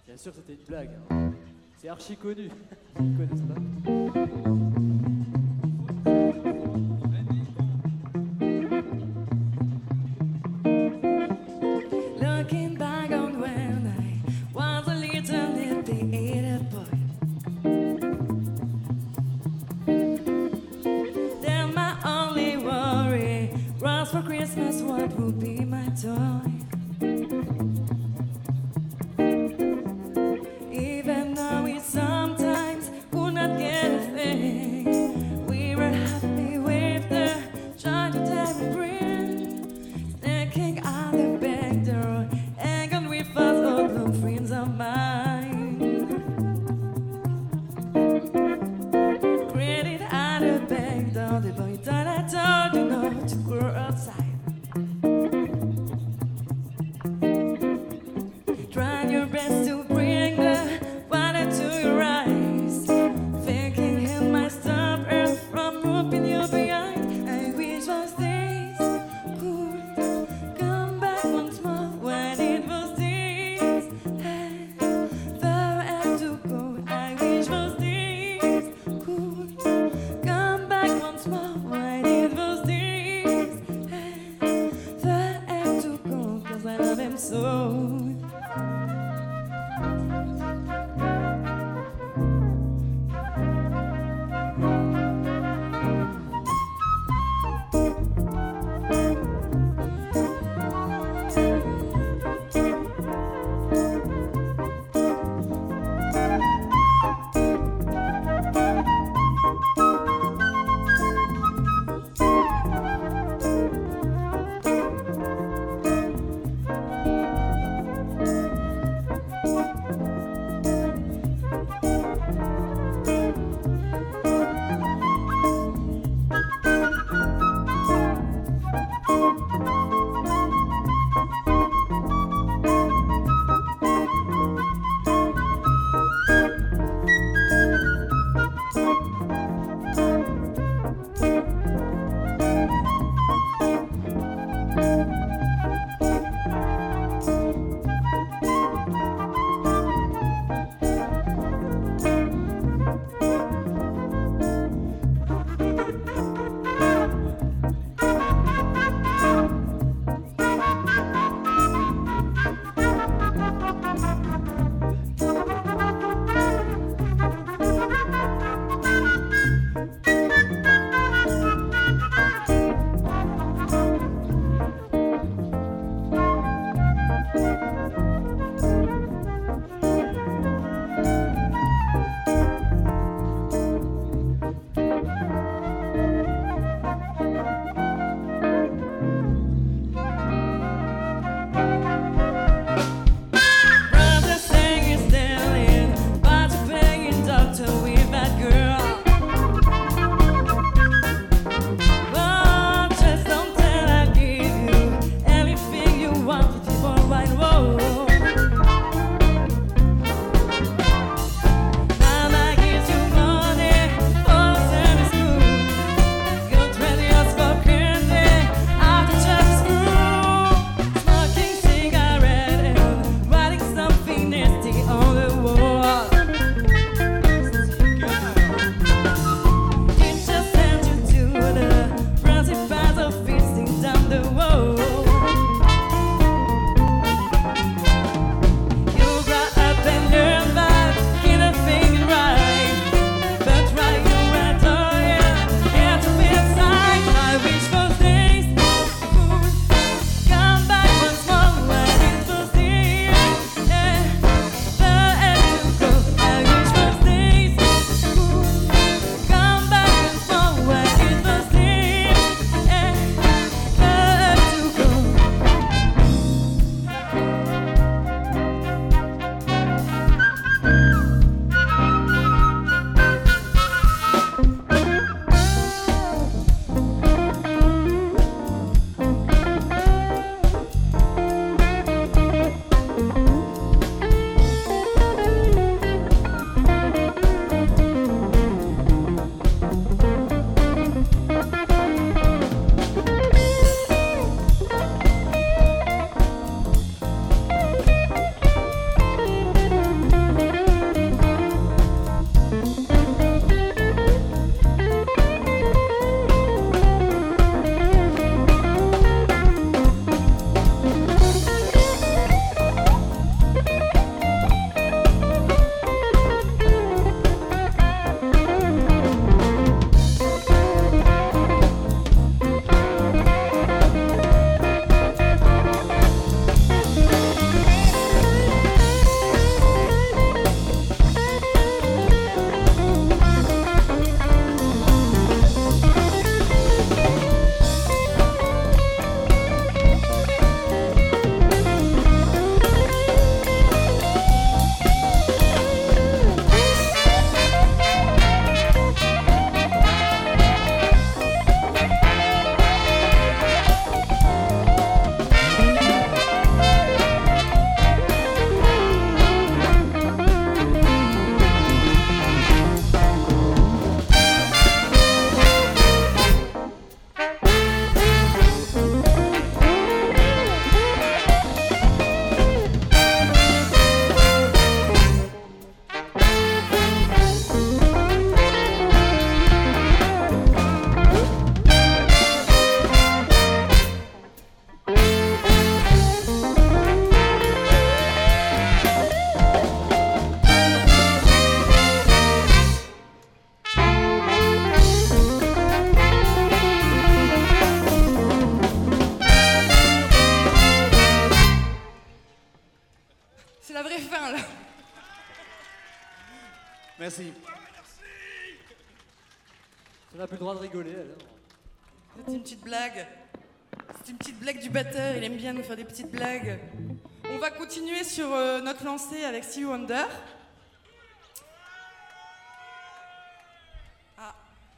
Bien sûr, c'était une blague. Hein. C'est archi connu. Ils connaissent pas. Looking back on when I was a little little boy, then my only worry was for Christmas what would be my toy. Even though we sometimes could not get a thing, we were happy with the joy that we bring. Sneaking out the back door, hanging with us all the friends of mine. Created out the back door, the boy that I told you not to go outside. Try your best to bring the water to your eyes, thinking it might stop earth from moving you behind. I wish those days could come back once more when it was this and the end to go. I wish those days could come back once more when it was this and the end to go. 'Cause I love him so. Merci. On n'a plus le droit de rigoler, alors. C'était une petite blague. C'était une petite blague du batteur, il aime bien nous faire des petites blagues. On va continuer sur notre lancée avec Stevie Wonder.